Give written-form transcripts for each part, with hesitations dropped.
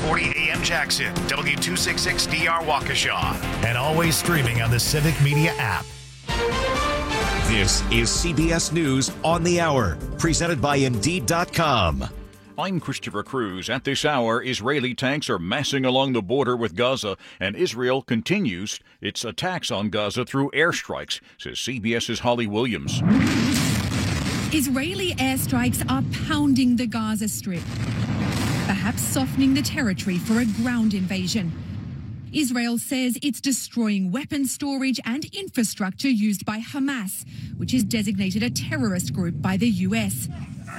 640 AM Jackson, W266DR Waukesha, and always streaming on the Civic Media app. This is CBS News on the Hour, presented by Indeed.com. I'm Christopher Cruz. At this hour, Israeli tanks are massing along the border with Gaza, and Israel continues its attacks on Gaza through airstrikes, says CBS's Holly Williams. Israeli airstrikes are pounding the Gaza Strip, perhaps softening the territory for a ground invasion. Israel says it's destroying weapons storage and infrastructure used by Hamas, which is designated a terrorist group by the US.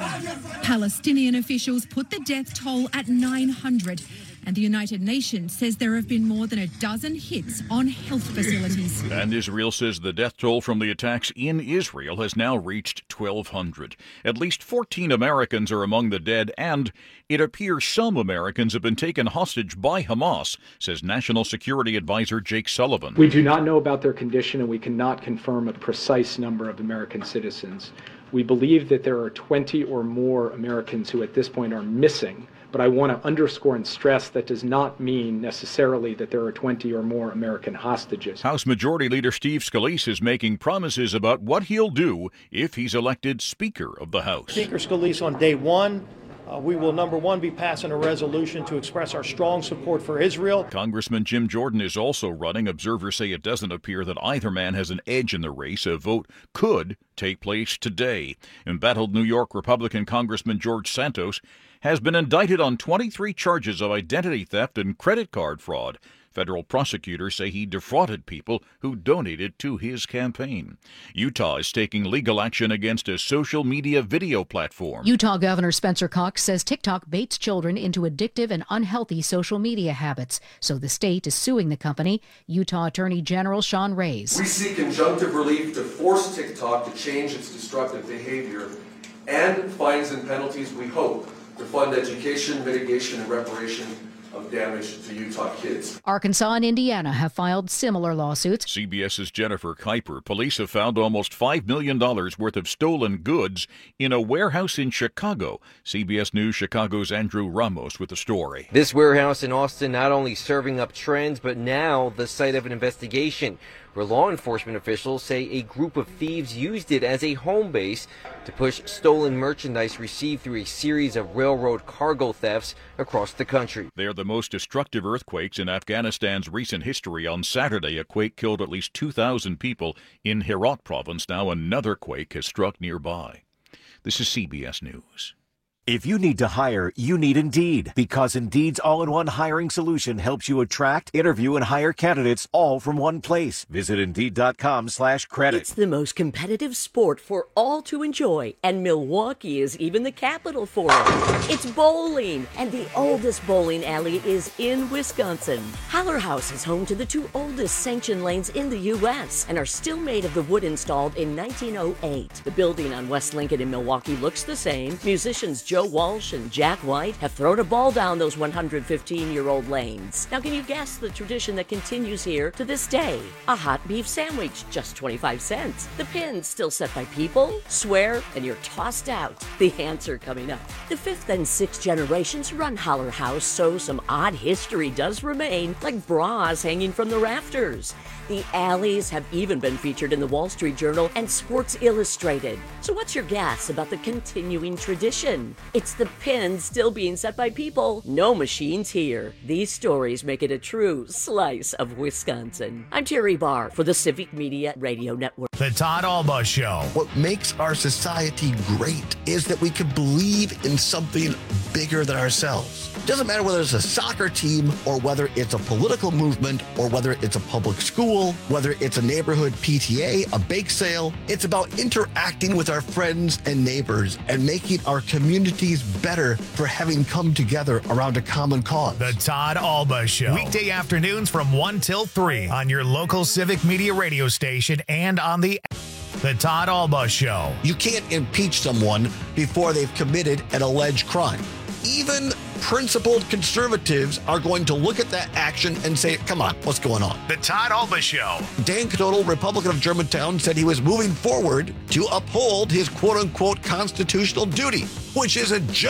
Palestinian officials put the death toll at 900, and the United Nations says there have been more than a dozen hits on health facilities. And Israel says the death toll from the attacks in Israel has now reached 1,200. At least 14 Americans are among the dead, and it appears some Americans have been taken hostage by Hamas, says National Security Advisor Jake Sullivan. We do not know about their condition, and we cannot confirm a precise number of American citizens. We believe that there are 20 or more Americans who at this point are missing. But I want to underscore and stress that does not mean necessarily that there are 20 or more American hostages. House Majority Leader Steve Scalise is making promises about what he'll do if he's elected Speaker of the House. Speaker Scalise, on day one, we will, number one, be passing a resolution to express our strong support for Israel. Congressman Jim Jordan is also running. Observers say it doesn't appear that either man has an edge in the race. A vote could take place today. Embattled New York Republican Congressman George Santos has been indicted on 23 charges of identity theft and credit card fraud. Federal prosecutors say he defrauded people who donated to his campaign. Utah is taking legal action against a social media video platform. Utah Governor Spencer Cox says TikTok baits children into addictive and unhealthy social media habits. So the state is suing the company. Utah Attorney General Sean Reyes. We seek injunctive relief to force TikTok to change its destructive behavior, and fines and penalties, we hope, to fund education, mitigation, and reparation of damage to Utah kids. Arkansas and Indiana have filed similar lawsuits. CBS's Jennifer Kuiper. Police have found almost $5 million worth of stolen goods in a warehouse in Chicago. CBS News Chicago's Andrew Ramos with the story. This warehouse in Austin not only serving up trends, but now the site of an investigation where law enforcement officials say a group of thieves used it as a home base to push stolen merchandise received through a series of railroad cargo thefts across the country. They are the most destructive earthquakes in Afghanistan's recent history. On Saturday, a quake killed at least 2,000 people in Herat province. Now another quake has struck nearby. This is CBS News. If you need to hire, you need Indeed, because Indeed's all-in-one hiring solution helps you attract, interview, and hire candidates all from one place. Visit Indeed.com/credit. It's the most competitive sport for all to enjoy, and Milwaukee is even the capital for it. It's bowling, and the oldest bowling alley is in Wisconsin. Haller House is home to the two oldest sanctioned lanes in the U.S. and are still made of the wood installed in 1908. The building on West Lincoln in Milwaukee looks the same. Musicians Joe Walsh and Jack White have thrown a ball down those 115-year-old lanes. Now, can you guess the tradition that continues here to this day? A hot beef sandwich, just 25 cents. The pins still set by people, swear, and you're tossed out. The answer coming up. The fifth and sixth generations run Haller House, so some odd history does remain, like bras hanging from the rafters. The alleys have even been featured in the Wall Street Journal and Sports Illustrated. So what's your guess about the continuing tradition? It's the pins still being set by people, no machines here. These stories make it a true slice of Wisconsin. I'm Terry Barr for the Civic Media Radio Network. The Todd Alba Show. What makes our society great is that we can believe in something bigger than ourselves. It doesn't matter whether it's a soccer team or whether it's a political movement or whether it's a public school, whether it's a neighborhood PTA, a bake sale. It's about interacting with our friends and neighbors and making our communities better for having come together around a common cause. The Todd Alba Show. Weekday afternoons from 1 till 3 on your local Civic Media radio station and on the Todd Alba Show. You can't impeach someone before they've committed an alleged crime. Even principled conservatives are going to look at that action and say, come on, what's going on? The Todd Alba Show. Dan Knodel, Republican of Germantown, said he was moving forward to uphold his quote-unquote constitutional duty, which is a joke.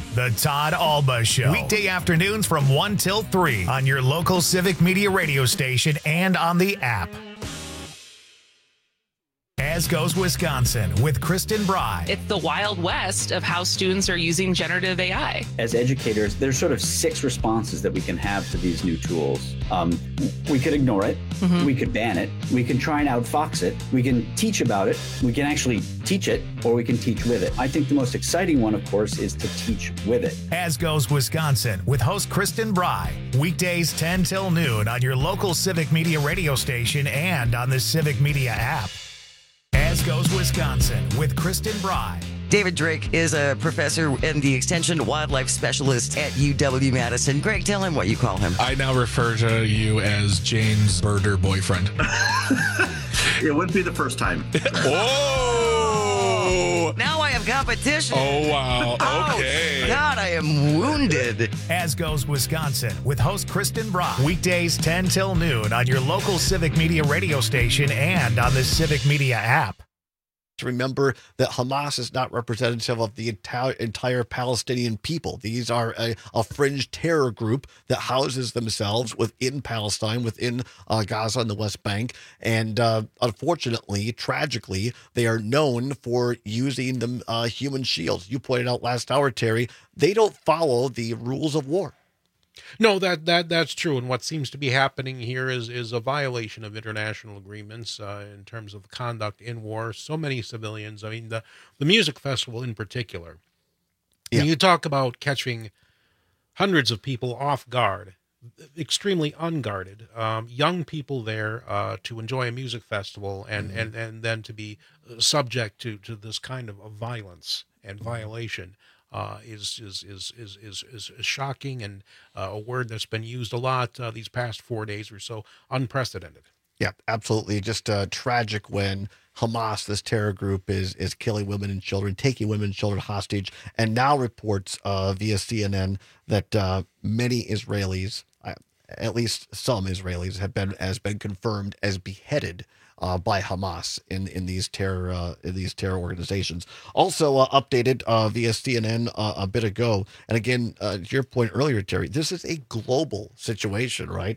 The Todd Alba Show. Weekday afternoons from 1 till 3 on your local Civic Media radio station and on the app. As Goes Wisconsin with Kristen Bry. It's the Wild West of how students are using generative AI. As educators, there's sort of 6 responses that we can have to these new tools. We could ignore it. Mm-hmm. We could ban it. We can try and outfox it. We can teach about it. We can actually teach it, or we can teach with it. I think the most exciting one, of course, is to teach with it. As Goes Wisconsin with host Kristen Bry. Weekdays 10 till noon on your local Civic Media radio station and on the Civic Media app. As Goes Wisconsin with Kristen Bry. David Drake is a professor and the Extension Wildlife Specialist at UW-Madison. Greg, tell him what you call him. I now refer to you as Jane's birder boyfriend. It wouldn't be the first time. Oh! Now I have competition. Oh, wow. Okay. Oh, God, I am wounded. As Goes Wisconsin with host Kristen Bry. Weekdays 10 till noon on your local Civic Media radio station and on the Civic Media app. To remember that Hamas is not representative of the entire Palestinian people. These are a fringe terror group that houses themselves within Palestine, within Gaza and the West Bank. And unfortunately, tragically, they are known for using the human shields. You pointed out last hour, Terry, they don't follow the rules of war. No, that's true. And what seems to be happening here is a violation of international agreements in terms of conduct in war. So many civilians. I mean, the music festival in particular. Yeah. When you talk about catching hundreds of people off guard, extremely unguarded, young people there to enjoy a music festival and then to be subject to this kind of violence and violation. Is shocking and a word that's been used a lot these past 4 days or so, unprecedented. Yeah, absolutely. Just tragic when Hamas, this terror group, is killing women and children, taking women and children hostage, and now reports via CNN that many Israelis, at least some Israelis, have been confirmed as beheaded by Hamas in these terror organizations. Also updated via CNN a bit ago, and again, to your point earlier, Terry, this is a global situation, right?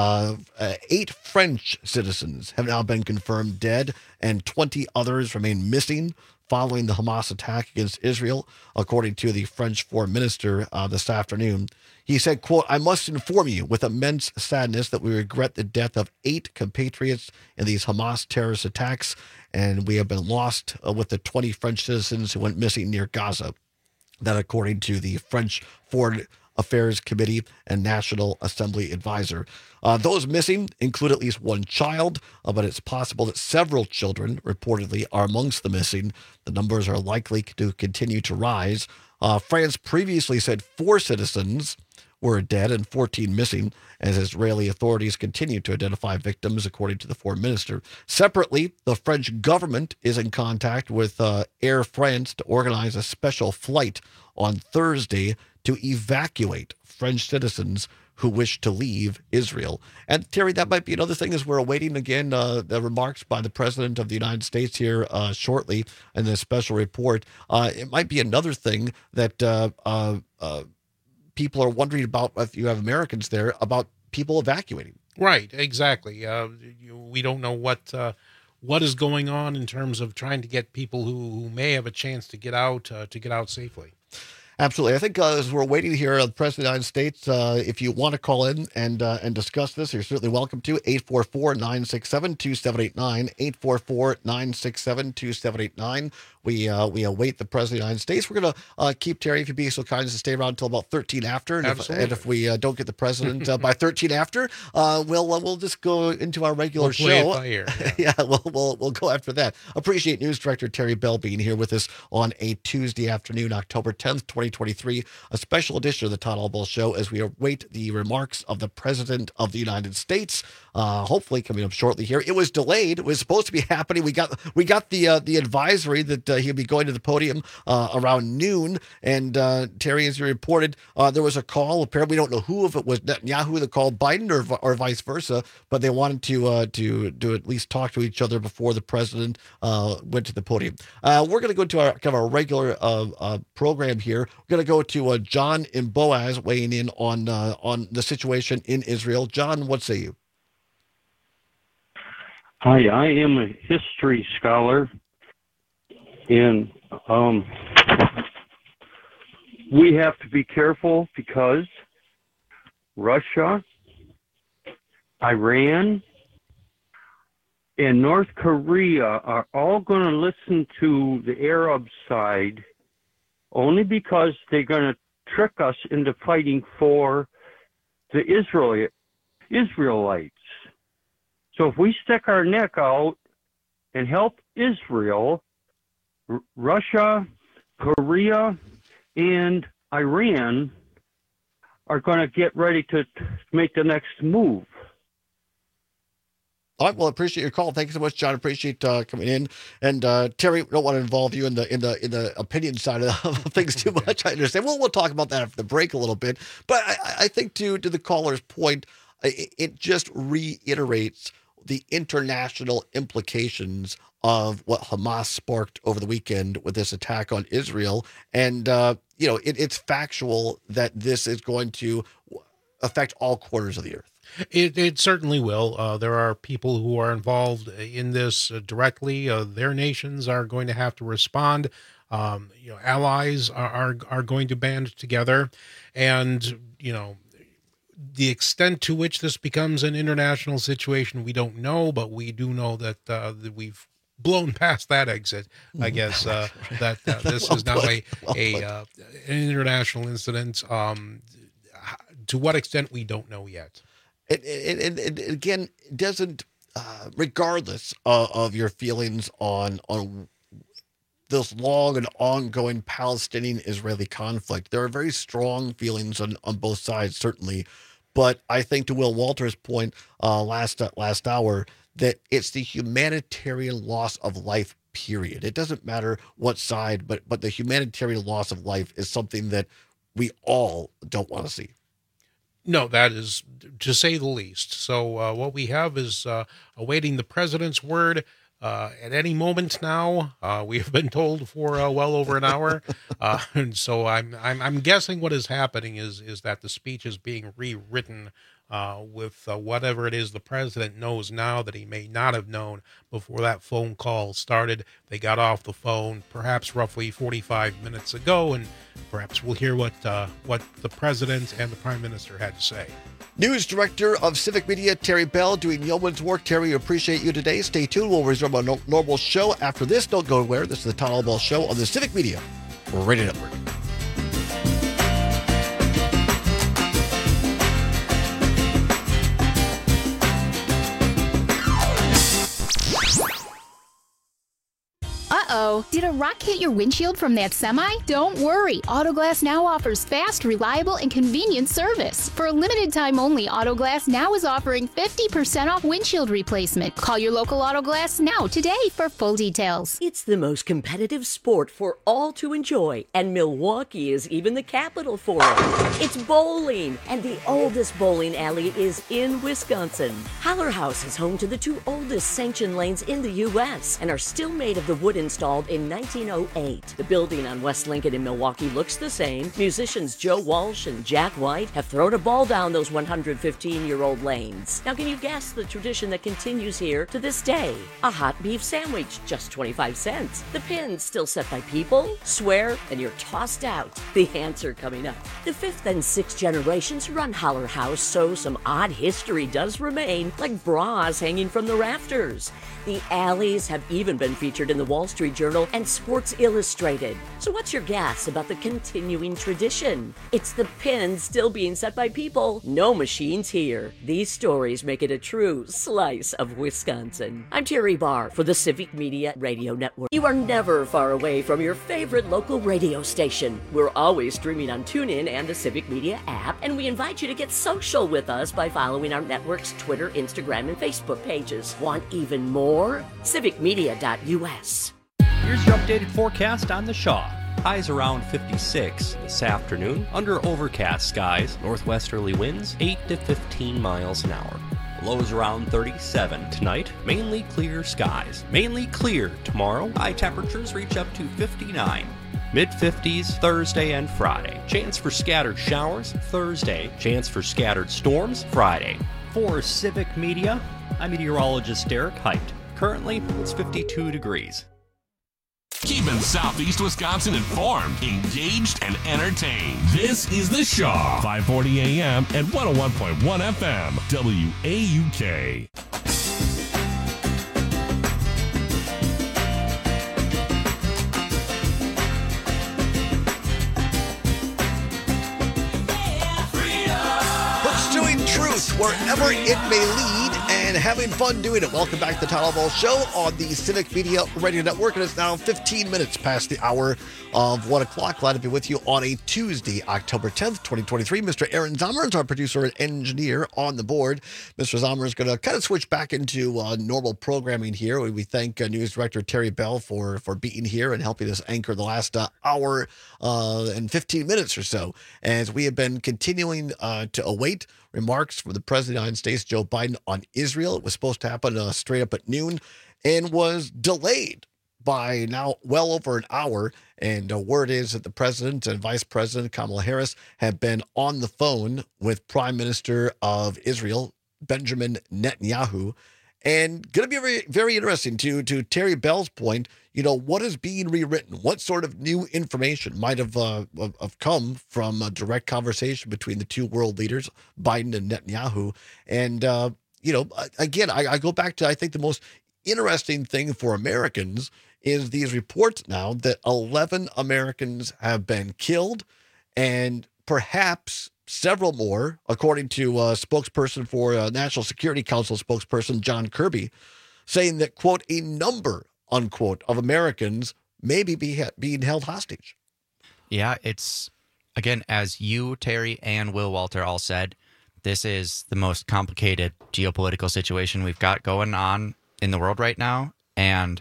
8 French citizens have now been confirmed dead, and 20 others remain missing following the Hamas attack against Israel, according to the French foreign minister this afternoon. He said, quote, "I must inform you with immense sadness that we regret the death of 8 compatriots in these Hamas terrorist attacks, and we have been lost with the 20 French citizens who went missing near Gaza." That according to the French Foreign Affairs Committee and National Assembly advisor. Those missing include at least 1 child, but it's possible that several children reportedly are amongst the missing. The numbers are likely to continue to rise. France previously said 4 citizens were dead and 14 missing as Israeli authorities continue to identify victims, according to the foreign minister. Separately, the French government is in contact with Air France to organize a special flight on Thursday to evacuate French citizens who wish to leave Israel. And Terry, that might be another thing as we're awaiting again the remarks by the President of the United States here shortly in this special report. It might be another thing that people are wondering about, if you have Americans there, about people evacuating. Right, exactly. We don't know what is going on in terms of trying to get people who may have a chance to get out safely. Absolutely. I think as we're waiting here on the President of the United States, if you want to call in and discuss this, you're certainly welcome to. 844-967-2789, 844-967-2789. We await the President of the United States. We're going to keep, Terry, if you'd be so kind as to stay around until about 13 after. And if we don't get the President by 13 after, we'll just go into our regular show. Play it by ear. Yeah, we'll go after that. Appreciate News Director Terry Bell being here with us on a Tuesday afternoon, October 10th, 2023, a special edition of the Todd Alba Show as we await the remarks of the President of the United States. Hopefully coming up shortly here. It was delayed. It was supposed to be happening. We got the advisory that he'll be going to the podium around noon. And Terry, as you reported, there was a call. Apparently, we don't know who, if it was Netanyahu that called Biden or vice versa, but they wanted to at least talk to each other before the president went to the podium. We're going to go to our kind of our regular program here. We're going to go to John in Boaz weighing in on the situation in Israel. John, what say you? Hi, I am a history scholar, and we have to be careful because Russia, Iran, and North Korea are all going to listen to the Arab side only because they're going to trick us into fighting for the Israelites. So if we stick our neck out and help Israel, Russia, Korea, and Iran are going to get ready to make the next move. All right. Well, I appreciate your call. Thank you so much, John. Appreciate coming in. And Terry, we don't want to involve you in the opinion side of things too much. I understand. Well, we'll talk about that after the break a little bit. But I think to the caller's point, it just reiterates the international implications of what Hamas sparked over the weekend with this attack on Israel. And, it's factual that this is going to affect all corners of the earth. It certainly will. There are people who are involved in this directly. Their nations are going to have to respond. Allies are going to band together. And, the extent to which this becomes an international situation, we don't know, but we do know that we've blown past that exit, I guess, that this is now an international incident. To what extent, we don't know yet. And again, it doesn't, regardless of your feelings on this long and ongoing Palestinian-Israeli conflict, there are very strong feelings on both sides, certainly. But I think to Will Walter's point last hour, that it's the humanitarian loss of life, period. It doesn't matter what side, but the humanitarian loss of life is something that we all don't want to see. No, that is to say the least. So what we have is awaiting the president's word at any moment now. We have been told for well over an hour. And so I'm guessing what is happening is that the speech is being rewritten with whatever it is the president knows now that he may not have known before that phone call started. They got off the phone perhaps roughly 45 minutes ago, and perhaps we'll hear what the president and the prime minister had to say. News Director of Civic Media, Terry Bell, doing yeoman's work. Terry, appreciate you today. Stay tuned. We'll resume our normal show after this. Don't go anywhere. This is the Todd Alabell Show on the Civic Media Radio Network. Uh-oh, did a rock hit your windshield from that semi? Don't worry, Autoglass Now offers fast, reliable, and convenient service. For a limited time only, Autoglass Now is offering 50% off windshield replacement. Call your local Autoglass Now today for full details. It's the most competitive sport for all to enjoy, and Milwaukee is even the capital for it. It's bowling, and the oldest bowling alley is in Wisconsin. Holler House is home to the two oldest sanctioned lanes in the U.S. and are still made of the wood installed in 1908. The building on West Lincoln in Milwaukee looks the same. Musicians Joe Walsh and Jack White have thrown a ball down those 115-year-old lanes. Now, can you guess the tradition that continues here to this day? A hot beef sandwich, just 25 cents. The pins still set by people, swear, and you're tossed out. The answer coming up. The fifth and sixth generations run Holler House, so some odd history does remain, like bras hanging from the rafters. The alleys have even been featured in the Wall Street Journal and Sports Illustrated. So what's your guess about the continuing tradition? It's the pins still being set by people, no machines here. These stories make it a true slice of Wisconsin. I'm Terry Barr for the Civic Media Radio Network. You are never far away from your favorite local radio station. We're always streaming on TuneIn and the Civic Media app, and we invite you to get social with us by following our network's Twitter, Instagram, and Facebook pages. Want even more? civicmedia.us. Here's your updated forecast on the Shaw. Highs around 56 this afternoon, under overcast skies, northwesterly winds 8 to 15 miles an hour. Lows around 37 tonight, mainly clear skies. Mainly clear tomorrow, high temperatures reach up to 59. Mid-50s Thursday and Friday. Chance for scattered showers Thursday. Chance for scattered storms Friday. For Civic Media, I'm meteorologist Derek Height. Currently, it's 52 degrees. Keeping Southeast Wisconsin informed, engaged, and entertained. This is The Shaw, 540 AM and 101.1 FM, WAUK. Pursuing truth wherever it may lead and having fun doing it. Welcome back to the Tyler Ball Show on the Civic Media Radio Network. And it's now 15 minutes past the hour of 1 o'clock. Glad to be with you on a Tuesday, October 10th, 2023. Mr. Aaron Zommer is our producer and engineer on the board. Mr. Zommer is going to kind of switch back into normal programming here. We thank News Director Terry Bell for being here and helping us anchor the last hour and 15 minutes or so, as we have been continuing to await remarks from the President of the United States, Joe Biden, on Israel. It was supposed to happen straight up at noon and was delayed by now well over an hour. And word is that the President and Vice President Kamala Harris have been on the phone with Prime Minister of Israel, Benjamin Netanyahu. And going to be very, very interesting to Terry Bell's point, what is being rewritten? What sort of new information might have come from a direct conversation between the two world leaders, Biden and Netanyahu? And, again, I go back to, I think the most interesting thing for Americans is these reports now that 11 Americans have been killed and perhaps several more, according to a spokesperson for National Security Council spokesperson John Kirby, saying that, quote, a number, unquote, of Americans may be being held hostage. Yeah, it's, again, as you, Terry, and Will Walter all said, this is the most complicated geopolitical situation we've got going on in the world right now. And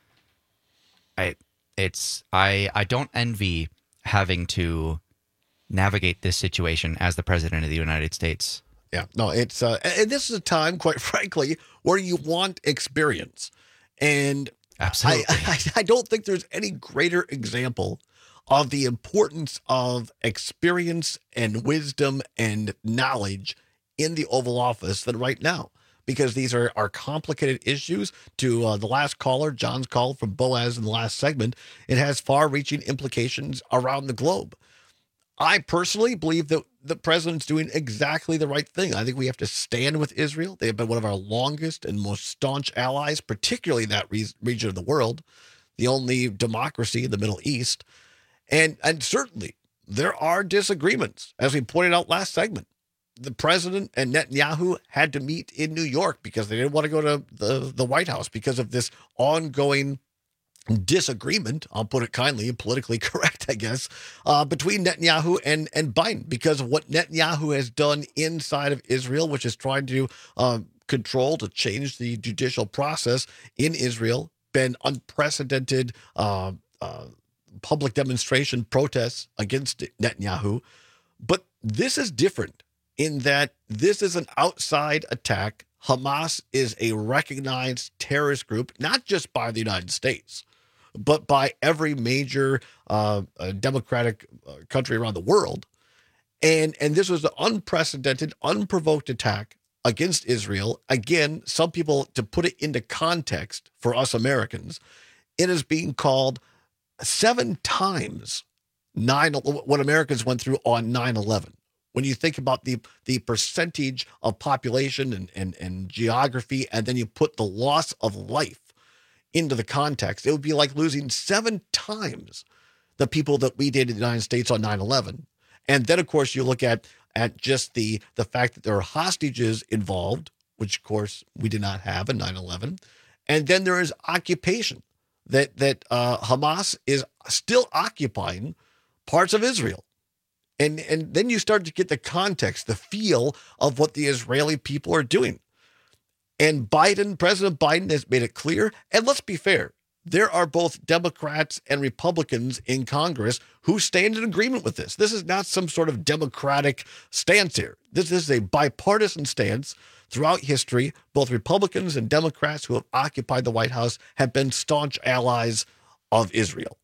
I don't envy having to navigate this situation as the President of the United States. Yeah, no, it's and this is a time, quite frankly, where you want experience. And absolutely, I don't think there's any greater example of the importance of experience and wisdom and knowledge in the Oval Office than right now, because these are complicated issues. To the last caller, John's call from Boaz in the last segment, it has far-reaching implications around the globe. I personally believe that the president's doing exactly the right thing. I think we have to stand with Israel. They have been one of our longest and most staunch allies, particularly in that region of the world, the only democracy in the Middle East. And certainly there are disagreements, as we pointed out last segment. The president and Netanyahu had to meet in New York because they didn't want to go to the White House because of this ongoing disagreement, I'll put it kindly and politically correct, I guess, between Netanyahu and Biden because of what Netanyahu has done inside of Israel, which is trying to control, to change the judicial process in Israel, been unprecedented public demonstration protests against Netanyahu. But this is different in that this is an outside attack. Hamas is a recognized terrorist group, not just by the United States, but by every major democratic country around the world. And this was an unprecedented, unprovoked attack against Israel. Again, some people, to put it into context for us Americans, it is being called 7 times what Americans went through on 9/11. When you think about the percentage of population and geography, and then you put the loss of life into the context, it would be like losing 7 times the people that we did in the United States on 9/11. And then, of course, you look at just the fact that there are hostages involved, which, of course, we did not have in 9/11. And then there is occupation, that Hamas is still occupying parts of Israel. And then you start to get the context, the feel of what the Israeli people are doing. And President Biden has made it clear. And let's be fair, there are both Democrats and Republicans in Congress who stand in agreement with this. This is not some sort of Democratic stance here. This is a bipartisan stance. Throughout history, both Republicans and Democrats who have occupied the White House have been staunch allies of Israel.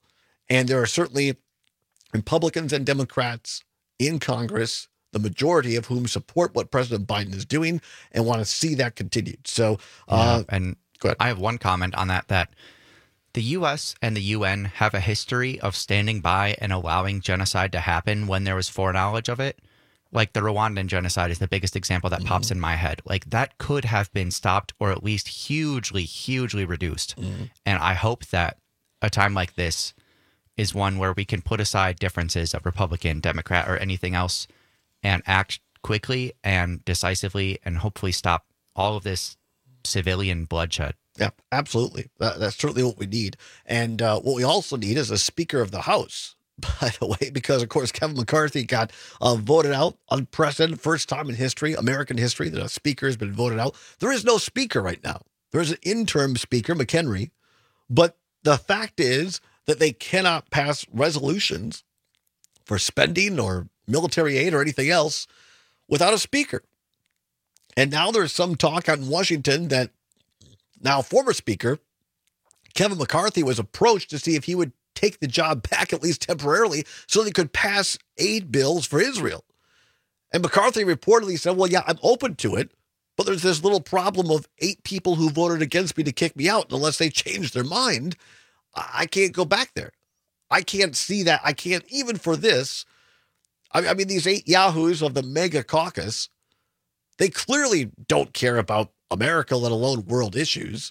And there are certainly Republicans and Democrats in Congress, the majority of whom support what President Biden is doing and want to see that continued. So, and go ahead. I have one comment on that the U.S. and the UN have a history of standing by and allowing genocide to happen when there was foreknowledge of it. Like the Rwandan genocide is the biggest example that pops in my head. Like that could have been stopped or at least hugely, hugely reduced. And I hope that a time like this is one where we can put aside differences of Republican, Democrat, or anything else and act quickly and decisively and hopefully stop all of this civilian bloodshed. Yeah, absolutely. That's certainly what we need. And what we also need is a Speaker of the House, by the way, because, of course, Kevin McCarthy got voted out, unprecedented, first time in history, American history, that a speaker has been voted out. There is no speaker right now. There's an interim speaker, McHenry, but the fact is that they cannot pass resolutions for spending or military aid or anything else without a speaker. And now there's some talk out in Washington that now former Speaker Kevin McCarthy was approached to see if he would take the job back, at least temporarily, so they could pass aid bills for Israel. And McCarthy reportedly said, well, yeah, I'm open to it, but there's this little problem of 8 people who voted against me to kick me out. And unless they change their mind, I can't go back there. I can't see that. I can't, even for this. I mean, these 8 yahoos of the mega caucus, they clearly don't care about America, let alone world issues.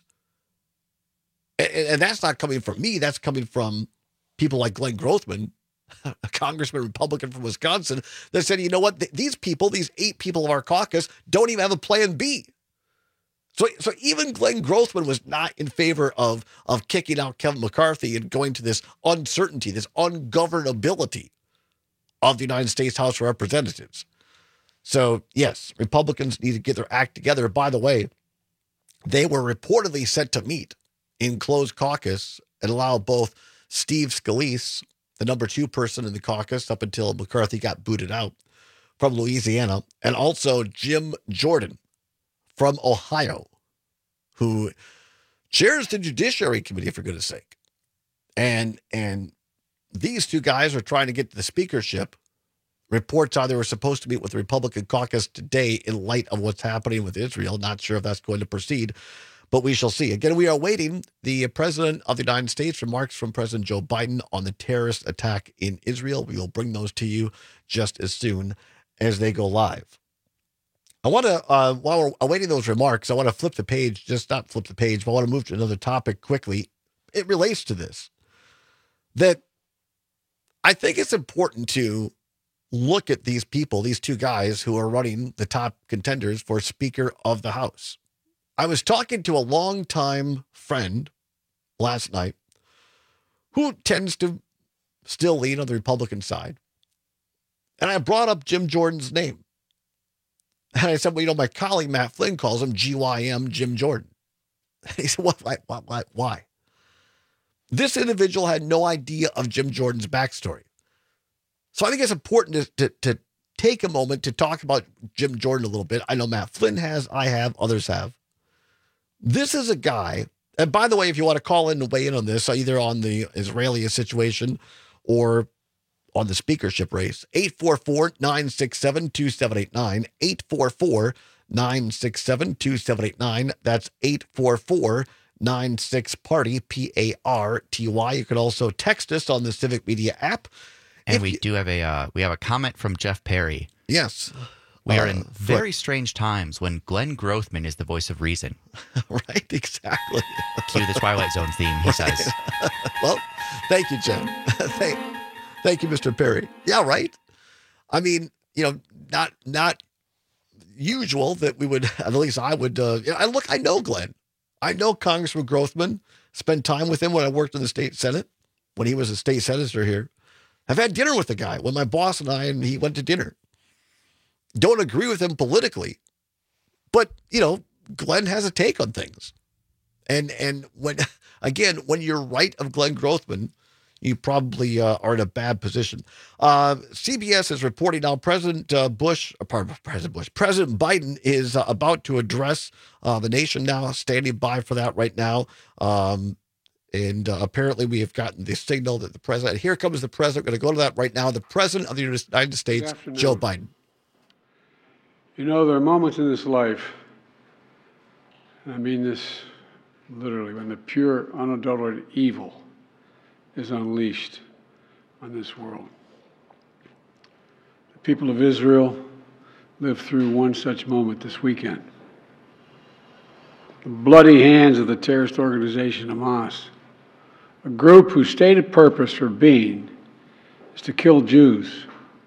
And that's not coming from me. That's coming from people like Glenn Grothman, a congressman, Republican from Wisconsin, that said, you know what? These people, these 8 people of our caucus, don't even have a plan B. So even Glenn Grothman was not in favor of kicking out Kevin McCarthy and going to this uncertainty, this ungovernability of the United States House of Representatives. So, yes, Republicans need to get their act together. By the way, they were reportedly set to meet in closed caucus and allow both Steve Scalise, the number 2 person in the caucus up until McCarthy got booted out, from Louisiana, and also Jim Jordan from Ohio, who chairs the Judiciary Committee, for goodness sake. And these 2 guys are trying to get to the speakership. Reports are they were supposed to meet with the Republican caucus today in light of what's happening with Israel. Not sure if that's going to proceed, but we shall see. Again, we are awaiting the President of the United States remarks from President Joe Biden on the terrorist attack in Israel. We will bring those to you just as soon as they go live. I want to, while we're awaiting those remarks, I want to flip the page, just not flip the page, but I want to move to another topic quickly. It relates to this, that I think it's important to look at these people, these 2 guys who are running the top contenders for Speaker of the House. I was talking to a longtime friend last night who tends to still lean on the Republican side. And I brought up Jim Jordan's name. And I said, well, you know, my colleague Matt Flynn calls him GYM Jim Jordan. And he said, why? This individual had no idea of Jim Jordan's backstory. So I think it's important to take a moment to talk about Jim Jordan a little bit. I know Matt Flynn has, I have, others have. This is a guy, and by the way, if you want to call in and weigh in on this, either on the Israeli situation or on the speakership race, 844-967-2789, 844-967-2789. That's 844-96-PARTY, PARTY. You can also text us on the Civic Media app. And we have a comment from Jeff Perry. Yes. We are in very strange times when Glenn Grothman is the voice of reason. Right, exactly. Cue the Twilight Zone theme, he says. Well, thank you, Jeff. Thank you, Mr. Perry. Yeah, right. I mean, you know, not usual that we would, at least I would, I know Glenn. I know Congressman Grothman, spent time with him when I worked in the state Senate, when he was a state senator here. I've had dinner with the guy when my boss and he went to dinner. Don't agree with him politically, but, you know, Glenn has a take on things. And when you're right of Glenn Grothman, you probably are in a bad position. CBS is reporting now President Biden is about to address the nation now, standing by for that right now. And apparently we have gotten the signal that the president, here comes the president, we're going to go to that right now, the president of the United States, Joe Biden. You know, there are moments in this life, and I mean this literally, when the pure, unadulterated evil is unleashed on this world. The people of Israel lived through one such moment this weekend. The bloody hands of the terrorist organization Hamas, a group whose stated purpose for being is to kill Jews.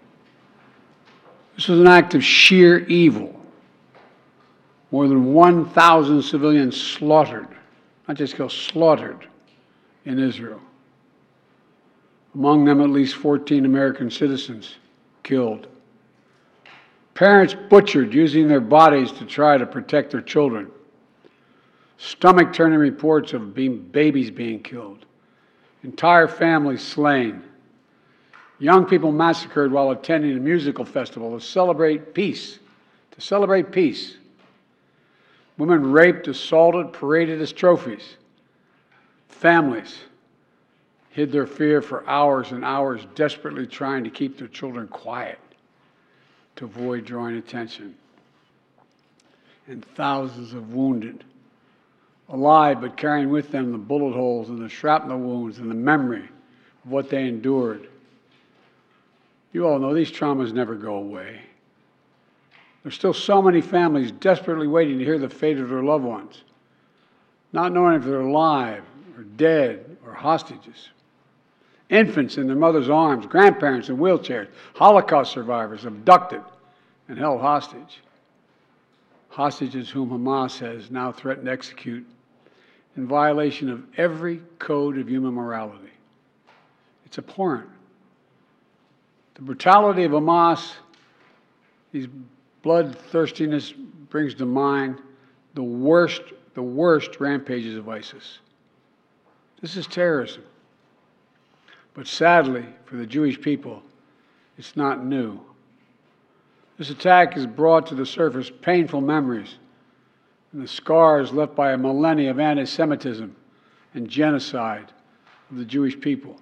This was an act of sheer evil. More than 1,000 civilians slaughtered, not just killed, slaughtered in Israel. Among them, at least 14 American citizens killed. Parents butchered using their bodies to try to protect their children. Stomach-turning reports of babies being killed. Entire families slain. Young people massacred while attending a musical festival to celebrate peace. To celebrate peace. Women raped, assaulted, paraded as trophies. Families hid their fear for hours and hours, desperately trying to keep their children quiet to avoid drawing attention. And thousands of wounded, alive but carrying with them the bullet holes and the shrapnel wounds and the memory of what they endured. You all know these traumas never go away. There's still so many families desperately waiting to hear the fate of their loved ones, not knowing if they're alive or dead or hostages. Infants in their mother's arms, grandparents in wheelchairs, Holocaust survivors abducted and held hostage. Hostages whom Hamas has now threatened to execute in violation of every code of human morality. It's abhorrent. The brutality of Hamas, these bloodthirstiness brings to mind the worst rampages of ISIS. This is terrorism. But sadly, for the Jewish people, it's not new. This attack has brought to the surface painful memories and the scars left by a millennia of anti-Semitism and genocide of the Jewish people.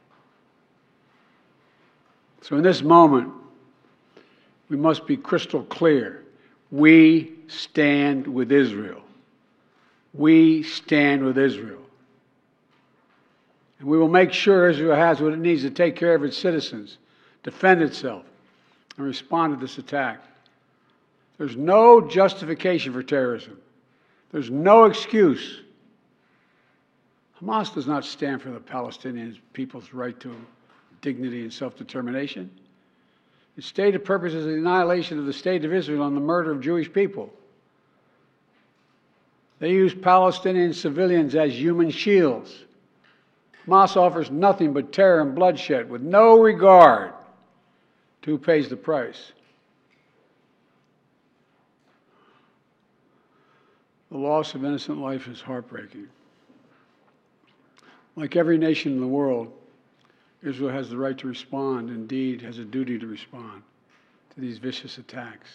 So in this moment, we must be crystal clear. We stand with Israel. We stand with Israel. And we will make sure Israel has what it needs to take care of its citizens, defend itself, and respond to this attack. There's no justification for terrorism. There's no excuse. Hamas does not stand for the Palestinian people's right to dignity and self-determination. Its stated purpose is the annihilation of the state of Israel and the murder of Jewish people. They use Palestinian civilians as human shields. Hamas offers nothing but terror and bloodshed with no regard to who pays the price. The loss of innocent life is heartbreaking. Like every nation in the world, Israel has the right to respond, indeed has a duty to respond to these vicious attacks.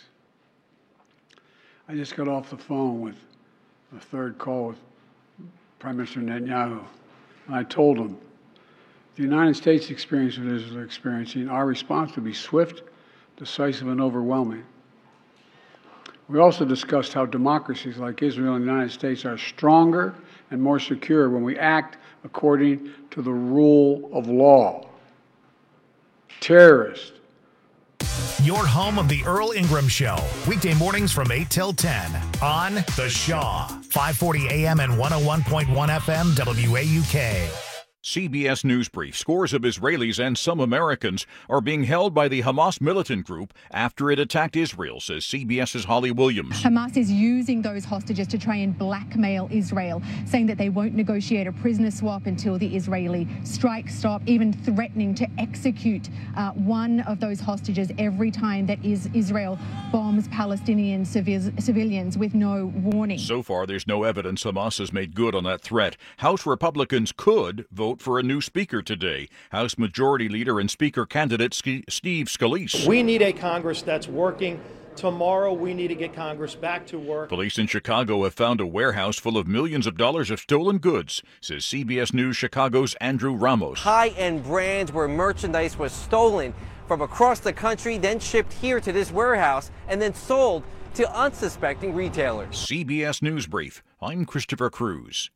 I just got off the phone with a third call with Prime Minister Netanyahu, and I told him, the United States experience what Israel is experiencing, our response will be swift, decisive, and overwhelming. We also discussed how democracies like Israel and the United States are stronger and more secure when we act according to the rule of law. Terrorists. Your home of the Earl Ingram Show, weekday mornings from 8 till 10 on The Shaw, 540 AM and 101.1 FM WAUK. CBS News Brief. Scores of Israelis and some Americans are being held by the Hamas militant group after it attacked Israel, says CBS's Holly Williams. Hamas is using those hostages to try and blackmail Israel, saying that they won't negotiate a prisoner swap until the Israeli strike stop, even threatening to execute one of those hostages every time that Israel bombs Palestinian civilians with no warning. So far, there's no evidence Hamas has made good on that threat. House Republicans could vote for a new speaker today. House Majority Leader and Speaker candidate Steve Scalise. We need a Congress that's working Tomorrow, we need to get Congress back to work. Police in Chicago have found a warehouse full of millions of dollars of stolen goods, says CBS News Chicago's Andrew Ramos. High-end brands where merchandise was stolen from across the country, then shipped here to this warehouse, and then sold to unsuspecting retailers. CBS News Brief. I'm Christopher Cruz.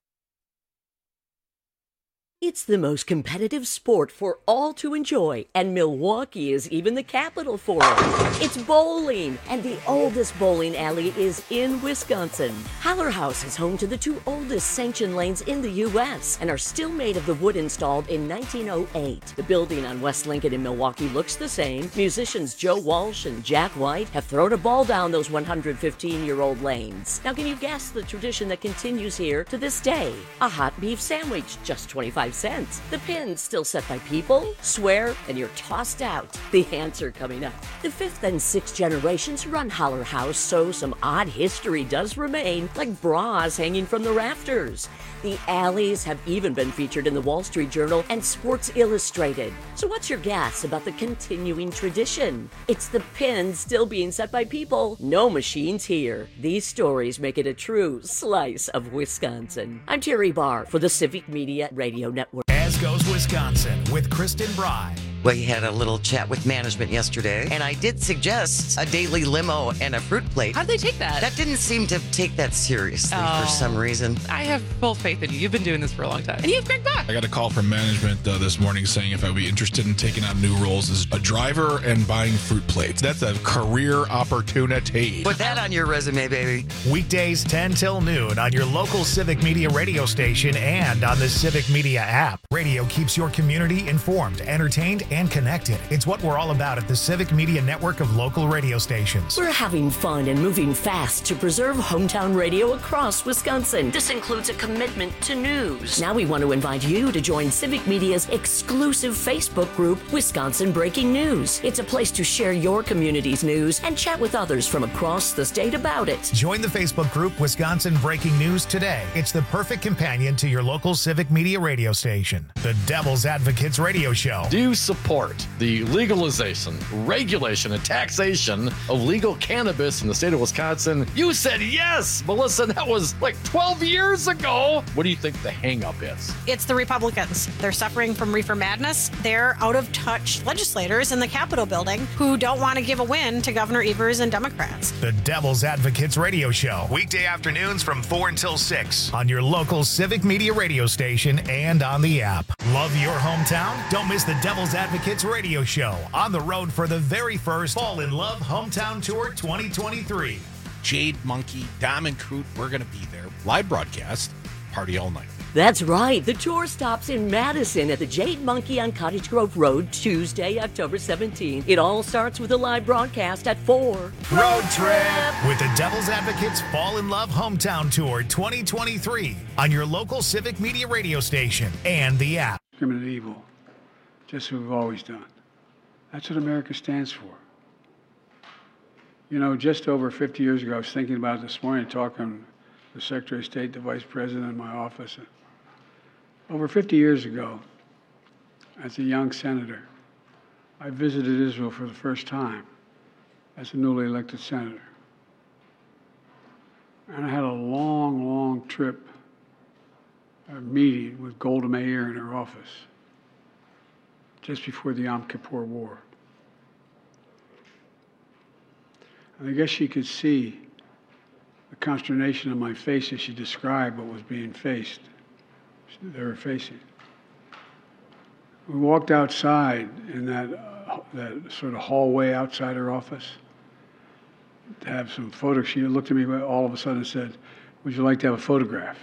It's the most competitive sport for all to enjoy, and Milwaukee is even the capital for it. It's bowling, and the oldest bowling alley is in Wisconsin. Haller House is home to the two oldest sanctioned lanes in the U.S. and are still made of the wood installed in 1908. The building on West Lincoln in Milwaukee looks the same. Musicians Joe Walsh and Jack White have thrown a ball down those 115-year-old lanes. Now, can you guess the tradition that continues here to this day? A hot beef sandwich, just 25 cents. The pins still set by people, swear, and you're tossed out. The answer coming up. The fifth and sixth generations run Haller House, so some odd history does remain, like bras hanging from the rafters. The alleys have even been featured in the Wall Street Journal and Sports Illustrated. So what's your guess about the continuing tradition? It's the pins still being set by people. No machines here. These stories make it a true slice of Wisconsin. I'm Terry Barr for the Civic Media Radio Network. As goes Wisconsin with Kristen Bry. We had a little chat with management yesterday, and I did suggest a daily limo and a fruit plate. How'd they take that? That didn't seem to take that seriously for some reason. I have full faith in you. You've been doing this for a long time. And you have Greg Bach. I got a call from management this morning saying if I would be interested in taking on new roles as a driver and buying fruit plates. That's a career opportunity. Put that on your resume, baby. Weekdays 10 till noon on your local Civic Media radio station and on the Civic Media app. Radio keeps your community informed, entertained, and connected. It's what we're all about at the Civic Media network of local radio stations. We're having fun and moving fast to preserve hometown radio across Wisconsin. This includes a commitment to news. Now we want to invite you to join Civic Media's exclusive Facebook group, Wisconsin Breaking News. It's a place to share your community's news and chat with others from across the state about it. Join the Facebook group Wisconsin Breaking News today. It's the perfect companion to your local Civic Media radio station. The Devil's Advocates Radio Show. Do you support the legalization, regulation, and taxation of legal cannabis in the state of Wisconsin? You said yes, Melissa. That was like 12 years ago. What do you think the hang-up is? It's the Republicans. They're suffering from reefer madness. They're out-of-touch legislators in the Capitol building who don't want to give a win to Governor Evers and Democrats. The Devil's Advocates Radio Show. Weekday afternoons from 4 until 6 on your local Civic Media radio station and on the app. Love your hometown? Don't miss the Devil's Advocates Radio Show on the road for the very first Fall in Love Hometown Tour 2023. Jade Monkey, Diamond Coot, we're going to be there. Live broadcast, party all night. That's right. The tour stops in Madison at the Jade Monkey on Cottage Grove Road, Tuesday, October 17th. It all starts with a live broadcast at 4. Road trip with the Devil's Advocates Fall in Love Hometown Tour 2023 on your local Civic Media radio station and the app. Discriminate evil, just as we've always done. That's what America stands for. You know, just over 50 years ago, I was thinking about it this morning, talking to the Secretary of State, the Vice President in my office. Over 50 years ago, as a young senator, I visited Israel for the first time as a newly elected senator. And I had a long, long trip, a meeting with Golda Meir in her office just before the Yom Kippur War. And I guess she could see the consternation on my face as she described what was being faced. They were facing. We walked outside in that sort of hallway outside her office to have some photos. She looked at me all of a sudden and said, "Would you like to have a photograph?"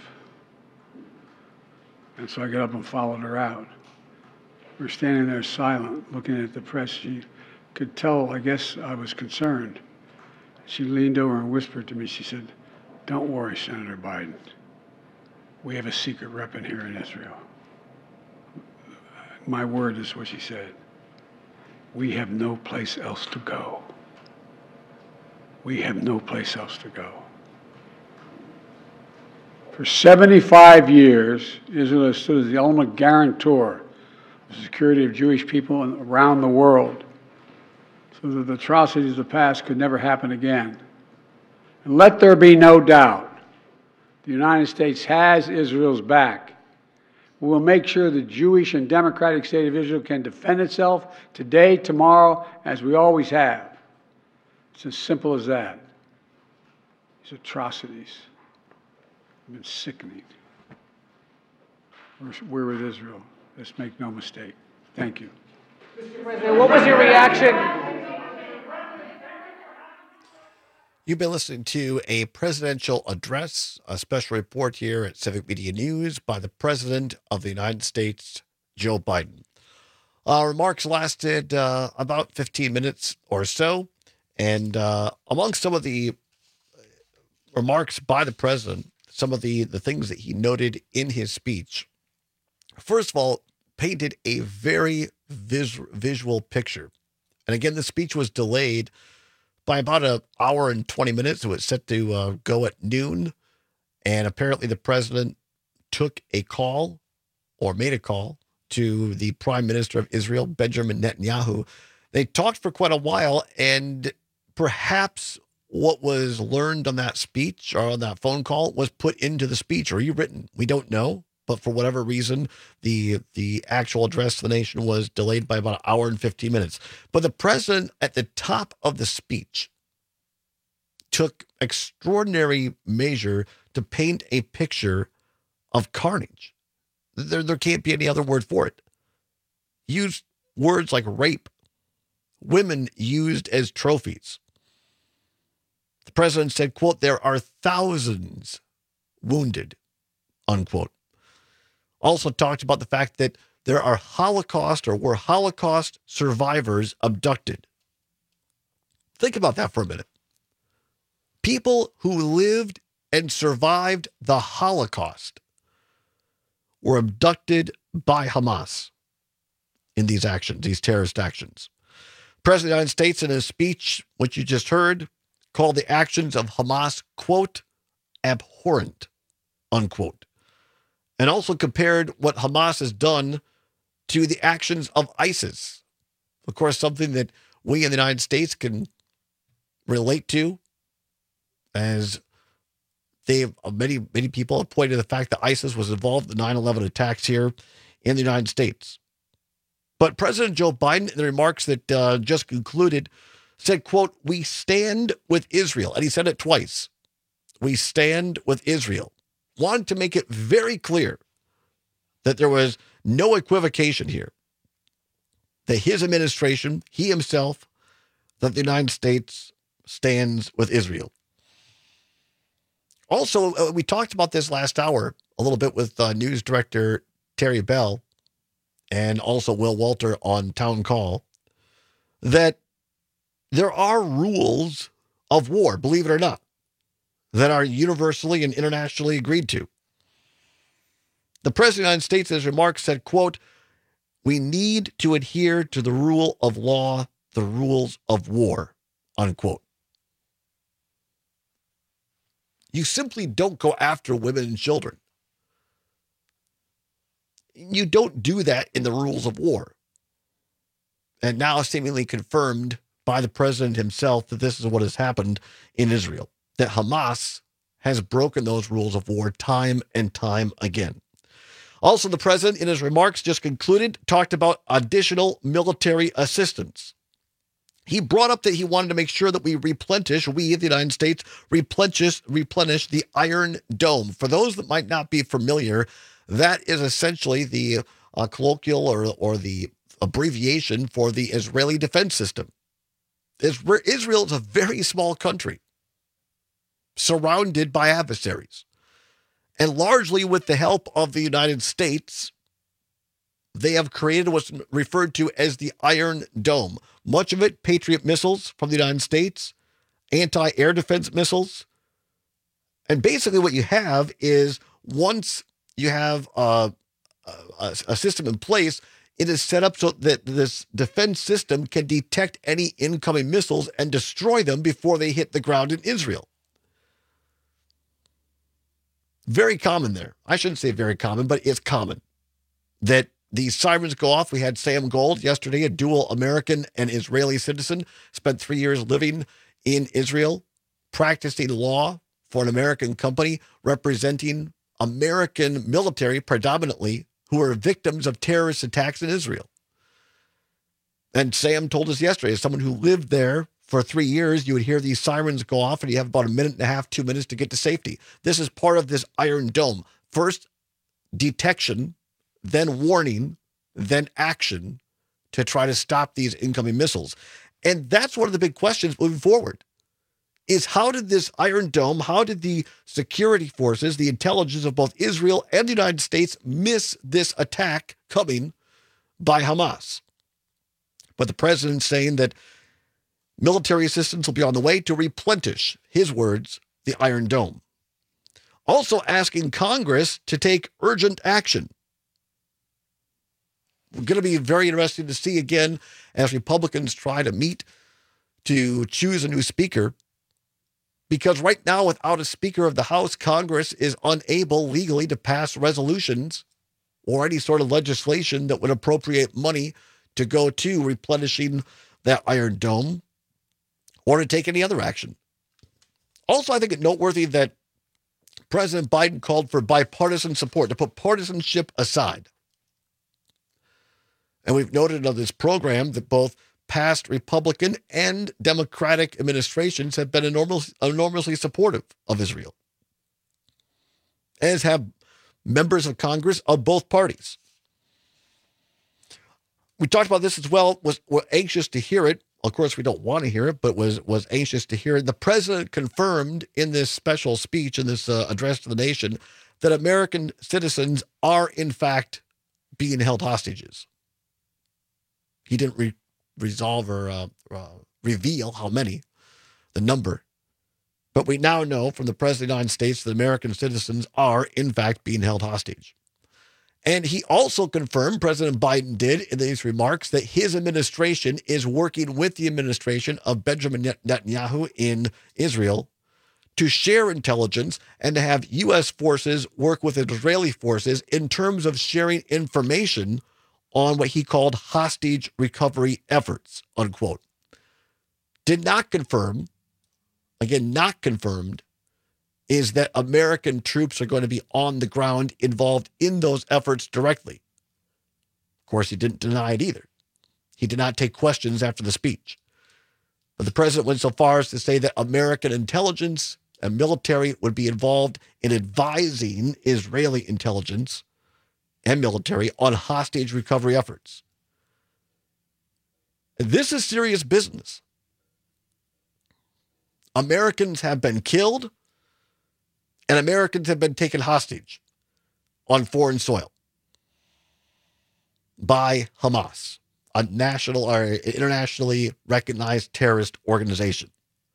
And so I got up and followed her out. We were standing there silent, looking at the press. She could tell, I guess, I was concerned. She leaned over and whispered to me, she said, "Don't worry, Senator Biden. We have a secret rep in here in Israel." My word is what she said. We have no place else to go. We have no place else to go. For 75 years, Israel has stood as the ultimate guarantor of the security of Jewish people around the world. so that the atrocities of the past could never happen again. And let there be no doubt, the United States has Israel's back. We will make sure the Jewish and democratic state of Israel can defend itself today, tomorrow, as we always have. It's as simple as that. These atrocities have been sickening. We're with Israel. Let's make no mistake. Thank you. Mr. President, what was your reaction? You've been listening to a presidential address, a special report here at Civic Media News by the President of the United States, Joe Biden. Remarks lasted about 15 minutes or so. And among some of the remarks by the president, some of the things that he noted in his speech, first of all, painted a very visual picture. And again, the speech was delayed by about an hour and 20 minutes. It was set to go at noon. And apparently the president took a call or made a call to the Prime Minister of Israel, Benjamin Netanyahu. They talked for quite a while, and perhaps what was learned on that speech or on that phone call was put into the speech or rewritten. We don't know. But for whatever reason, the actual address to the nation was delayed by about an hour and 15 minutes. But the president, at the top of the speech, took extraordinary measure to paint a picture of carnage. There can't be any other word for it. Used words like rape, women used as trophies. The president said, quote, "There are thousands wounded," unquote. Also talked about the fact that there are Holocaust or were Holocaust survivors abducted. Think about that for a minute. People who lived and survived the Holocaust were abducted by Hamas in these actions, these terrorist actions. President of the United States, in his speech, which you just heard, called the actions of Hamas, quote, "abhorrent," unquote. And also compared what Hamas has done to the actions of ISIS. Of course, something that we in the United States can relate to, as many people have pointed to the fact that ISIS was involved in the 9/11 attacks here in the United States. But President Joe Biden, in the remarks that just concluded, said, quote, "We stand with Israel." And he said it twice. We stand with Israel. Wanted to make it very clear that there was no equivocation here, that his administration, he himself, that the United States stands with Israel. Also, we talked about this last hour a little bit with news director Terry Bell and also Will Walter on Town Call, that there are rules of war, believe it or not, that are universally and internationally agreed to. The President of the United States, in his remarks, said, quote, "We need to adhere to the rule of law, the rules of war," unquote. You simply don't go after women and children. You don't do that in the rules of war. And now seemingly confirmed by the president himself that this is what has happened in Israel, that Hamas has broken those rules of war time and time again. Also, the president, in his remarks just concluded, talked about additional military assistance. He brought up that he wanted to make sure that we, the United States, replenish the Iron Dome. For those that might not be familiar, that is essentially the colloquial or the abbreviation for the Israeli defense system. Israel is a very small country, surrounded by adversaries. And largely with the help of the United States, they have created what's referred to as the Iron Dome. Much of it, Patriot missiles from the United States, anti-air defense missiles. And basically what you have is once you have a system in place, it is set up so that this defense system can detect any incoming missiles and destroy them before they hit the ground in Israel. Very common there. I shouldn't say very common, but it's common that the sirens go off. We had Sam Gold yesterday, a dual American and Israeli citizen, spent 3 years living in Israel, practicing law for an American company, representing American military predominantly who are victims of terrorist attacks in Israel. And Sam told us yesterday, as someone who lived there for 3 years, you would hear these sirens go off and you have about a minute and a half, 2 minutes to get to safety. This is part of this Iron Dome. First, detection, then warning, then action to try to stop these incoming missiles. And that's one of the big questions moving forward, is how did this Iron Dome, how did the security forces, the intelligence of both Israel and the United States miss this attack coming by Hamas? But the president's saying that military assistance will be on the way to replenish, his words, the Iron Dome. Also asking Congress to take urgent action. We're going to be very interesting to see again as Republicans try to meet to choose a new speaker, because right now, without a Speaker of the House, Congress is unable legally to pass resolutions or any sort of legislation that would appropriate money to go to replenishing that Iron Dome or to take any other action. Also, I think it's noteworthy that President Biden called for bipartisan support, to put partisanship aside. And we've noted on this program that both past Republican and Democratic administrations have been enormously supportive of Israel, as have members of Congress of both parties. We talked about this as well, we're anxious to hear it. Of course, we don't want to hear it, but was anxious to hear it. The president confirmed in this special speech, in this address to the nation, that American citizens are, in fact, being held hostages. He didn't resolve or reveal how many, the number. But we now know from the President of the United States that American citizens are, in fact, being held hostage. And he also confirmed, President Biden did in these remarks, that his administration is working with the administration of Benjamin Netanyahu in Israel to share intelligence and to have U.S. forces work with Israeli forces in terms of sharing information on what he called hostage recovery efforts, unquote. Did not confirm, again, not confirmed, is that American troops are going to be on the ground involved in those efforts directly. Of course, he didn't deny it either. He did not take questions after the speech. But the president went so far as to say that American intelligence and military would be involved in advising Israeli intelligence and military on hostage recovery efforts. And this is serious business. Americans have been killed, and Americans have been taken hostage on foreign soil by Hamas, a national or internationally recognized terrorist organization.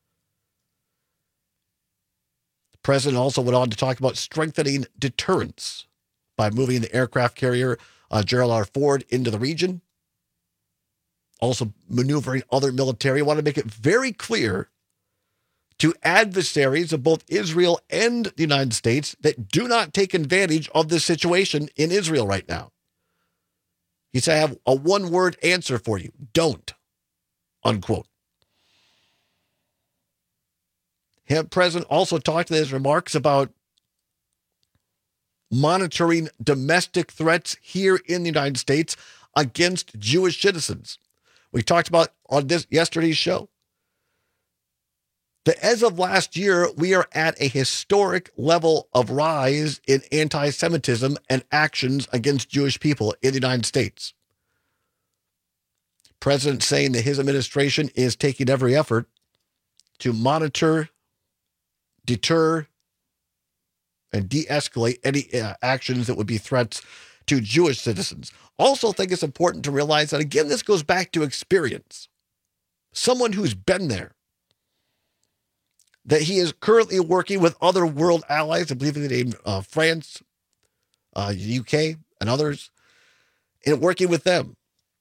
The president also went on to talk about strengthening deterrence by moving the aircraft carrier Gerald R. Ford into the region, also maneuvering other military. I want to make it very clear to adversaries of both Israel and the United States that do not take advantage of this situation in Israel right now. He said, I have a one-word answer for you. Don't, unquote. The president also talked in his remarks about monitoring domestic threats here in the United States against Jewish citizens. We talked about on this yesterday's show that as of last year, we are at a historic level of rise in anti-Semitism and actions against Jewish people in the United States. President saying that his administration is taking every effort to monitor, deter, and de-escalate any actions that would be threats to Jewish citizens. Also think it's important to realize that, again, this goes back to experience. Someone who's been there, that he is currently working with other world allies, I believe in the name France, UK, and others, and working with them.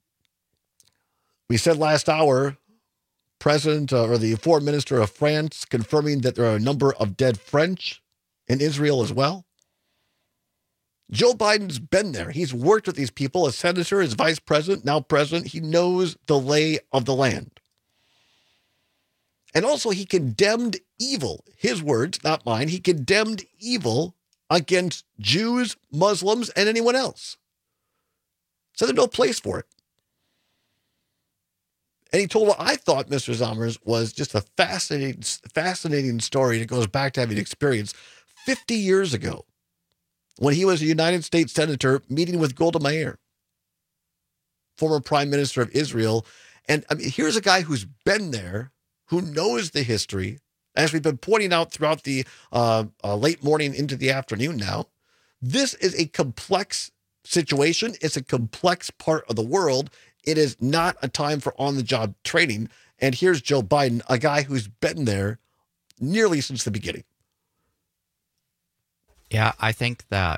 We said last hour, President or the Foreign Minister of France confirming that there are a number of dead French in Israel as well. Joe Biden's been there. He's worked with these people as senator, as vice president, now president. He knows the lay of the land. And also he condemned evil. His words, not mine. He condemned evil against Jews, Muslims, and anyone else. So there's no place for it. And he told what I thought, Mr. Zommers, was just a fascinating story. And it goes back to having experience 50 years ago when he was a United States senator meeting with Golda Meir, former prime minister of Israel. And I mean, here's a guy who's been there, who knows the history, as we've been pointing out throughout the late morning into the afternoon now. This is a complex situation. It's a complex part of the world. It is not a time for on-the-job training. And here's Joe Biden, a guy who's been there nearly since the beginning. Yeah, I think that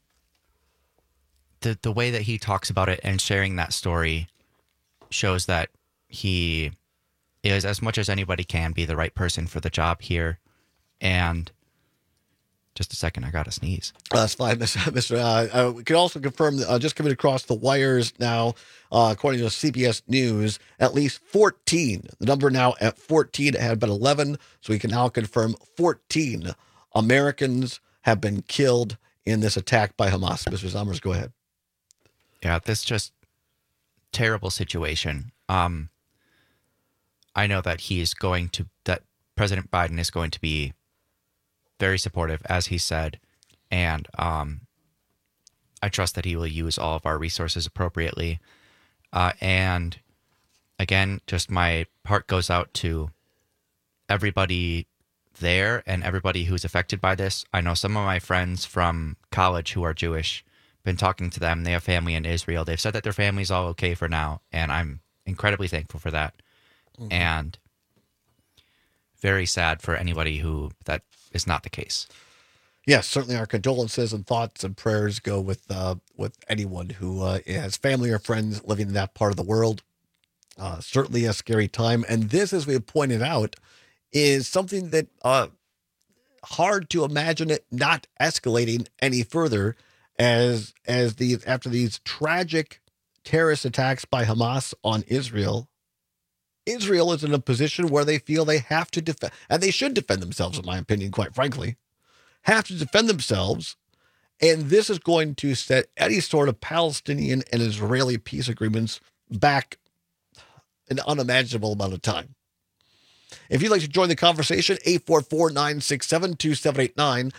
the way that he talks about it and sharing that story shows that he is, as much as anybody can, be the right person for the job here. And just a second, I got to sneeze. That's fine, Mr. We can also confirm, just coming across the wires now, according to CBS News, at least 14. The number now at 14. It had been 11, so we can now confirm 14 Americans have been killed in this attack by Hamas. Mr. Zommers, go ahead. Yeah, this just terrible situation. I know that that President Biden is going to be very supportive, as he said, and I trust that he will use all of our resources appropriately. And again, just my heart goes out to everybody there and everybody who's affected by this. I know some of my friends from college who are Jewish, been talking to them. They have family in Israel. They've said that their family's all okay for now, and I'm incredibly thankful for that. Mm-hmm. And very sad for anybody who that is not the case. Yes, certainly our condolences and thoughts and prayers go with anyone who has family or friends living in that part of the world. Certainly a scary time. And this, as we have pointed out, is something that hard to imagine it not escalating any further after these tragic terrorist attacks by Hamas on Israel. Israel is in a position where they feel they have to defend, and they should defend themselves, in my opinion, quite frankly, have to defend themselves. And this is going to set any sort of Palestinian and Israeli peace agreements back an unimaginable amount of time. If you'd like to join the conversation, 844-967-2789,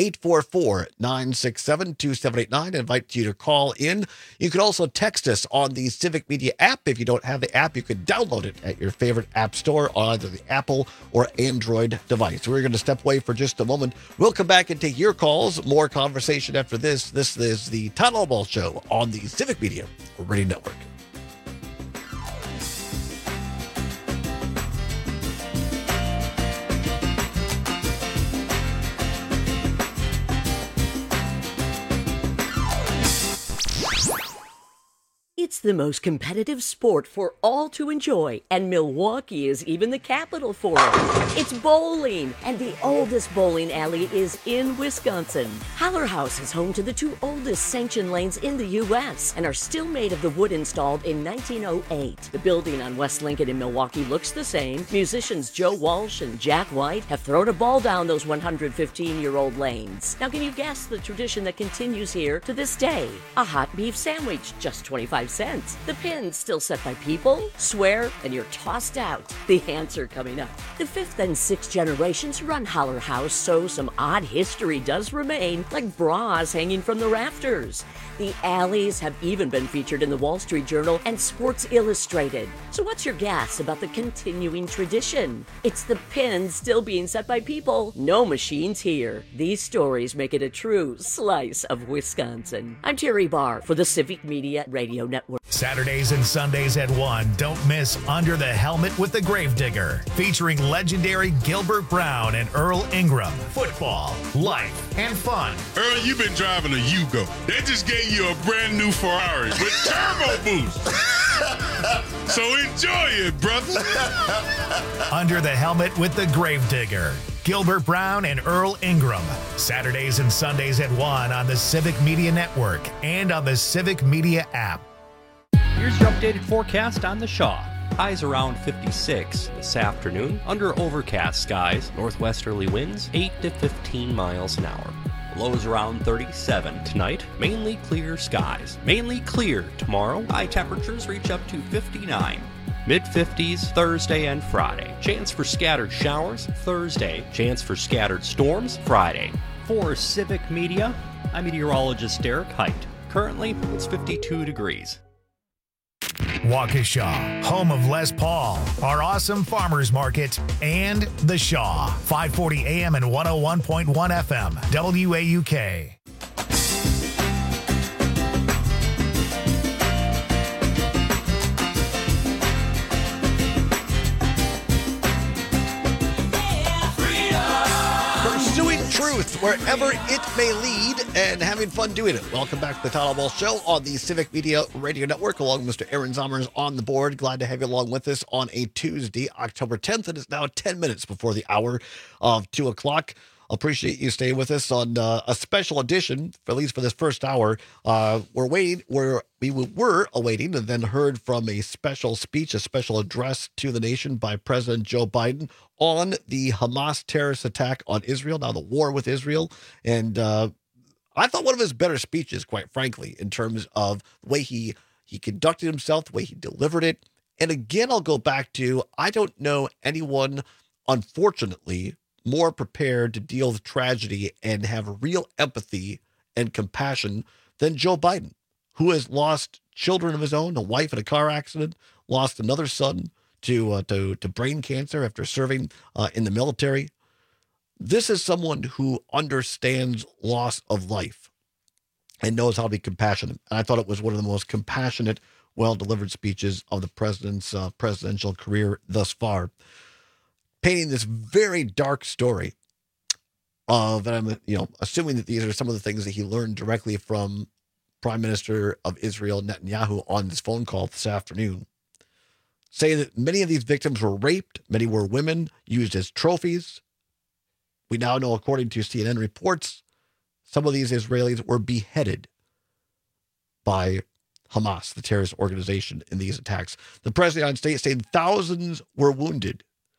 844-967-2789. I invite you to call in. You can also text us on the Civic Media app. If you don't have the app, you can download it at your favorite app store on either the Apple or Android device. We're going to step away for just a moment. We'll come back and take your calls. More conversation after this. This is the Todd Ball Show on the Civic Media Radio Network. It's the most competitive sport for all to enjoy, and Milwaukee is even the capital for it. It's bowling, and the oldest bowling alley is in Wisconsin. Haller House is home to the two oldest sanctioned lanes in the U.S. and are still made of the wood installed in 1908. The building on West Lincoln in Milwaukee looks the same. Musicians Joe Walsh and Jack White have thrown a ball down those 115-year-old lanes. Now, can you guess the tradition that continues here to this day? A hot beef sandwich, just 25 cents. The pin's still set by people, swear, and you're tossed out. The answer coming up. The fifth and sixth generations run Haller House, so some odd history does remain, like bras hanging from the rafters. The alleys have even been featured in the Wall Street Journal and Sports Illustrated. So what's your guess about the continuing tradition? It's the pins still being set by people. No machines here. These stories make it a true slice of Wisconsin. I'm Terry Barr for the Civic Media Radio Network. Saturdays and Sundays at 1, don't miss Under the Helmet with the Gravedigger, featuring legendary Gilbert Brown and Earl Ingram. Football, life, and fun. Earl, you've been driving a Yugo. They just gave you a brand new Ferrari with turbo boost. So enjoy it, brother. Under the Helmet with the Gravedigger. Gilbert Brown and Earl Ingram. Saturdays and Sundays at 1 on the Civic Media Network and on the Civic Media app. Here's your updated forecast on the Shaw. Highs around 56 this afternoon, under overcast skies, northwesterly winds 8 to 15 miles an hour. Lows around 37 tonight, mainly clear skies. Mainly clear tomorrow, high temperatures reach up to 59. Mid-50s Thursday and Friday. Chance for scattered showers Thursday. Chance for scattered storms Friday. For Civic Media, I'm meteorologist Derek Height. Currently, it's 52 degrees. Waukesha, home of Les Paul, our awesome farmers market, and The Shaw, 540 AM and 101.1 FM, WAUK. Pursuing truth wherever it may lead and having fun doing it. Welcome back to the Tyler Ball Show on the Civic Media Radio Network. Along with Mr. Aaron Zommers on the board. Glad to have you along with us on a Tuesday, October 10th. It is now 10 minutes before the hour of 2 o'clock. Appreciate you staying with us on a special edition, at least for this first hour. We were awaiting and then heard from a special speech, a special address to the nation by President Joe Biden on the Hamas terrorist attack on Israel, now the war with Israel. And I thought one of his better speeches, quite frankly, in terms of the way he conducted himself, the way he delivered it. And again, I'll go back to, I don't know anyone, unfortunately, more prepared to deal with tragedy and have real empathy and compassion than Joe Biden, who has lost children of his own, a wife in a car accident, lost another son to brain cancer after serving in the military. This is someone who understands loss of life and knows how to be compassionate. And I thought it was one of the most compassionate, well-delivered speeches of the president's presidential career thus far, painting this very dark story of, and I'm assuming that these are some of the things that he learned directly from Prime Minister of Israel, Netanyahu, on this phone call this afternoon, saying that many of these victims were raped, many were women used as trophies. We now know, according to CNN reports, some of these Israelis were beheaded by Hamas, the terrorist organization, in these attacks. The President of the United States saying thousands were wounded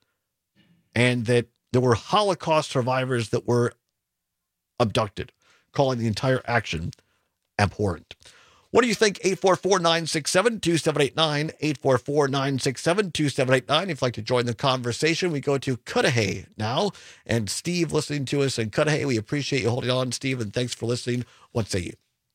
and that there were Holocaust survivors that were abducted, calling the entire action abhorrent. What do you think? 844-967-2789, 844-967-2789. If you'd like to join the conversation, we go to Cudahy now. And Steve listening to us in Cudahy. We appreciate you holding on, Steve, and thanks for listening. What say you?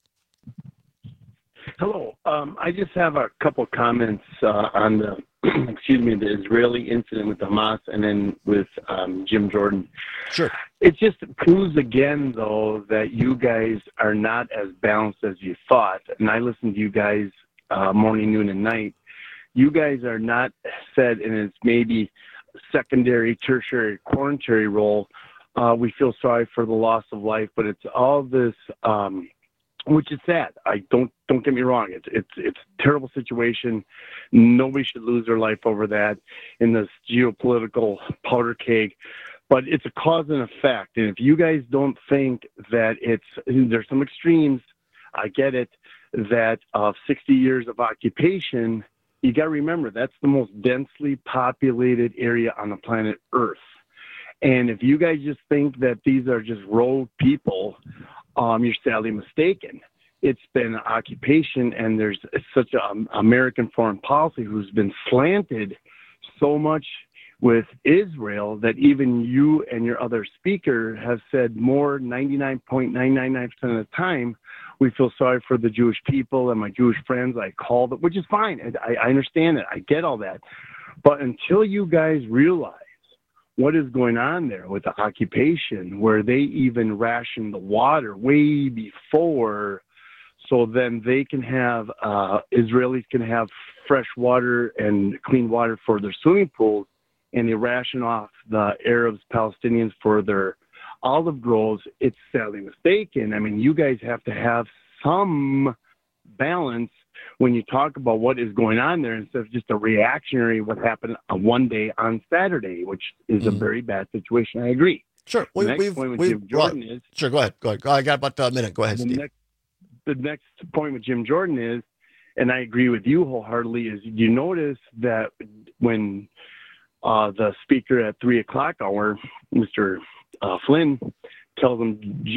Hello. I just have a couple comments on the the Israeli incident with Hamas and then with Jim Jordan. Sure. It just proves again, though, that you guys are not as balanced as you thought. And I listen to you guys morning, noon, and night. You guys are not set in its maybe secondary, tertiary, quaternary role. We feel sorry for the loss of life, but it's all this, which is sad. I don't get me wrong. It's a terrible situation. Nobody should lose their life over that in this geopolitical powder keg. But it's a cause and effect. And if you guys don't think that there's some extremes, I get it, that of 60 years of occupation, you got to remember that's the most densely populated area on the planet Earth. And if you guys just think that these are just rogue people, you're sadly mistaken. It's been occupation, and there's such an American foreign policy who's been slanted so much with Israel that even you and your other speaker have said more, 99.999% of the time, we feel sorry for the Jewish people and my Jewish friends. I call them, which is fine. I understand it. I get all that. But until you guys realize what is going on there with the occupation, where they even ration the water way before, so then they can have, Israelis can have fresh water and clean water for their swimming pools, and they ration off the Arabs, Palestinians for their olive groves, it's sadly mistaken. I mean, you guys have to have some balance when you talk about what is going on there instead of just a reactionary what happened one day on Saturday, which is a very bad situation. I agree. Sure. The next point with Jim Jordan is... Sure, go ahead. I got about a minute. Go ahead, Steve. The next point with Jim Jordan is, and I agree with you wholeheartedly, is you notice that when the speaker at 3 o'clock hour, Mr. Flynn, tells him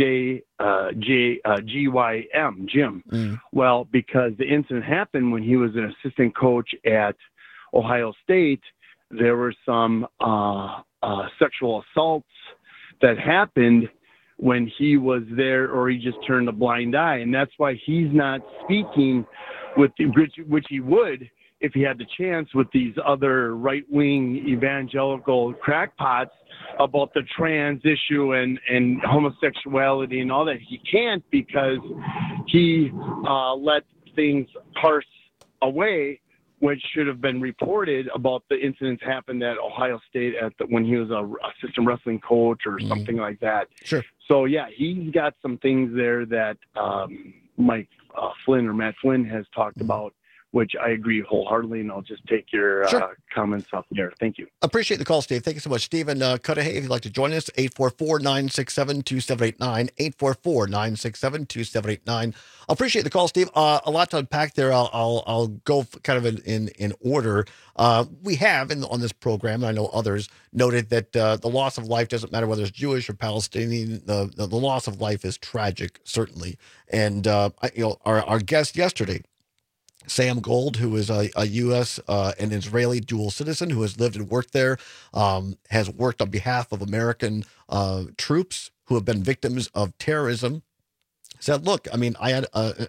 GYM, Jim. Well, because the incident happened when he was an assistant coach at Ohio State, there were some sexual assaults that happened when he was there, or he just turned a blind eye. And that's why he's not speaking with which he would if he had the chance with these other right-wing evangelical crackpots about the trans issue and homosexuality and all that. He can't because he let things parse away, which should have been reported about the incidents happened at Ohio State when he was a assistant wrestling coach or something like that. Sure. So, yeah, he's got some things there that Mike Flynn or Matt Flynn has talked about, which I agree wholeheartedly, and I'll just take your comments off the air. Thank you. Appreciate the call, Steve. Thank you so much. Stephen Cudahy, if you'd like to join us, 844-967-2789, 844-967-2789. Appreciate the call, Steve. A lot to unpack there. I'll go kind of in order. We have on this program, and I know others, noted that the loss of life doesn't matter whether it's Jewish or Palestinian. The loss of life is tragic, certainly. And our guest yesterday, Sam Gold, who is a U.S. and Israeli dual citizen who has lived and worked there, has worked on behalf of American troops who have been victims of terrorism, said, look, I mean, I had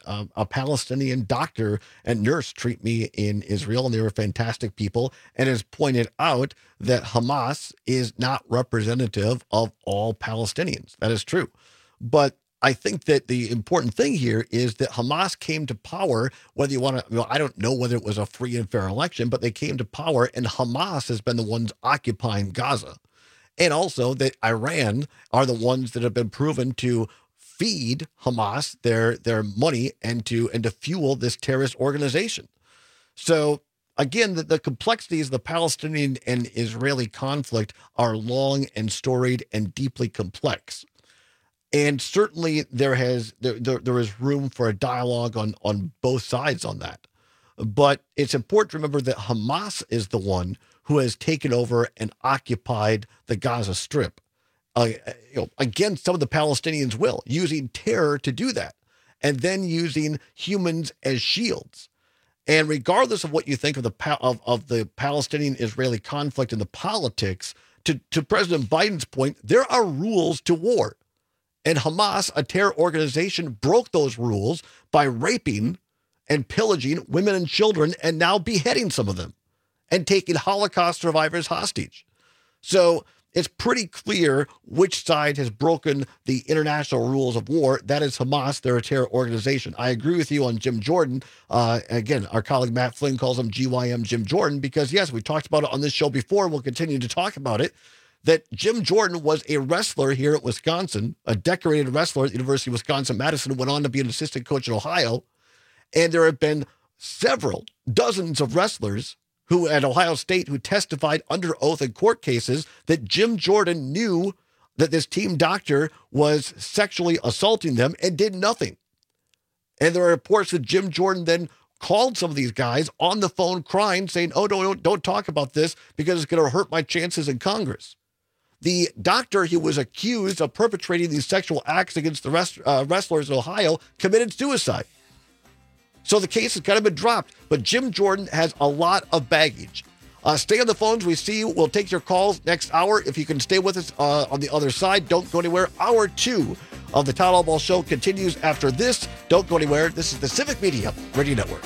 a Palestinian doctor and nurse treat me in Israel, and they were fantastic people, and has pointed out that Hamas is not representative of all Palestinians. That is true. But I think that the important thing here is that Hamas came to power, whether you want to, I don't know whether it was a free and fair election, but they came to power, and Hamas has been the ones occupying Gaza. And also that Iran are the ones that have been proven to feed Hamas their money and to fuel this terrorist organization. So again, the complexities of the Palestinian and Israeli conflict are long and storied and deeply complex. And certainly there is room for a dialogue on both sides on that. But it's important to remember that Hamas is the one who has taken over and occupied the Gaza Strip. Against some of the Palestinians will, using terror to do that, and then using humans as shields. And regardless of what you think of the Palestinian-Israeli conflict and the politics, to President Biden's point, there are rules to war. And Hamas, a terror organization, broke those rules by raping and pillaging women and children and now beheading some of them and taking Holocaust survivors hostage. So it's pretty clear which side has broken the international rules of war. That is Hamas. They're a terror organization. I agree with you on Jim Jordan. Again, our colleague Matt Flynn calls him GYM Jim Jordan because, yes, we talked about it on this show before. We'll continue to talk about it. That Jim Jordan was a wrestler here at Wisconsin, a decorated wrestler at the University of Wisconsin-Madison, went on to be an assistant coach in Ohio. And there have been dozens of wrestlers who at Ohio State who testified under oath in court cases that Jim Jordan knew that this team doctor was sexually assaulting them and did nothing. And there are reports that Jim Jordan then called some of these guys on the phone crying, saying, oh, don't talk about this because it's going to hurt my chances in Congress. The doctor who was accused of perpetrating these sexual acts against the wrestlers in Ohio committed suicide. So the case has kind of been dropped, but Jim Jordan has a lot of baggage. Stay on the phones. We'll take your calls next hour. If you can stay with us on the other side, don't go anywhere. Hour 2 of the Todd Albaugh Show continues after this. Don't go anywhere. This is the Civic Media Radio Network.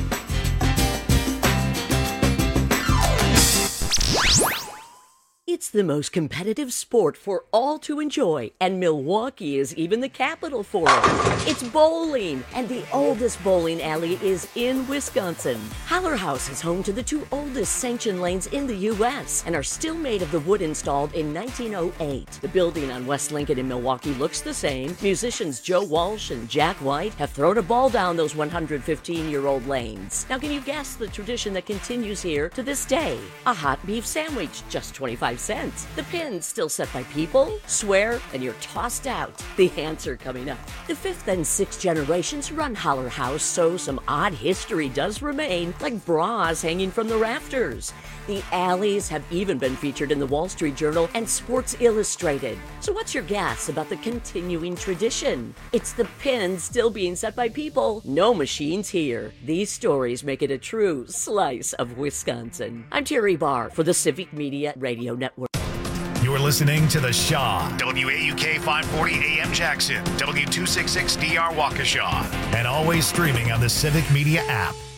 It's the most competitive sport for all to enjoy, and Milwaukee is even the capital for it. It's bowling, and the oldest bowling alley is in Wisconsin. Holler House is home to the two oldest sanctioned lanes in the U.S. and are still made of the wood installed in 1908. The building on West Lincoln in Milwaukee looks the same. Musicians Joe Walsh and Jack White have thrown a ball down those 115-year-old lanes. Now, can you guess the tradition that continues here to this day? A hot beef sandwich, just 25 cents. The pins still set by people, swear, and you're tossed out. The answer coming up. The fifth and sixth generations run Holler House, so some odd history does remain, like bras hanging from the rafters. The alleys have even been featured in the Wall Street Journal and Sports Illustrated. So what's your guess about the continuing tradition? It's the pins still being set by people. No machines here. These stories make it a true slice of Wisconsin. I'm Terry Barr for the Civic Media Radio Network. You're listening to The Shaw, WAUK 540 AM Jackson, W266DR Waukesha, and always streaming on the Civic Media app.